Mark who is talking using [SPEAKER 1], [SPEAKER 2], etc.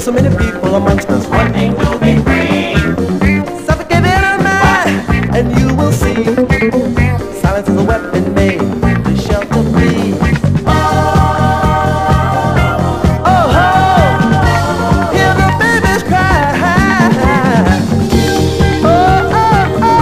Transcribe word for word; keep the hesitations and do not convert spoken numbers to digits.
[SPEAKER 1] There's so many people amongst us
[SPEAKER 2] wanting to be free.
[SPEAKER 1] Suffocate in a man, and you will see.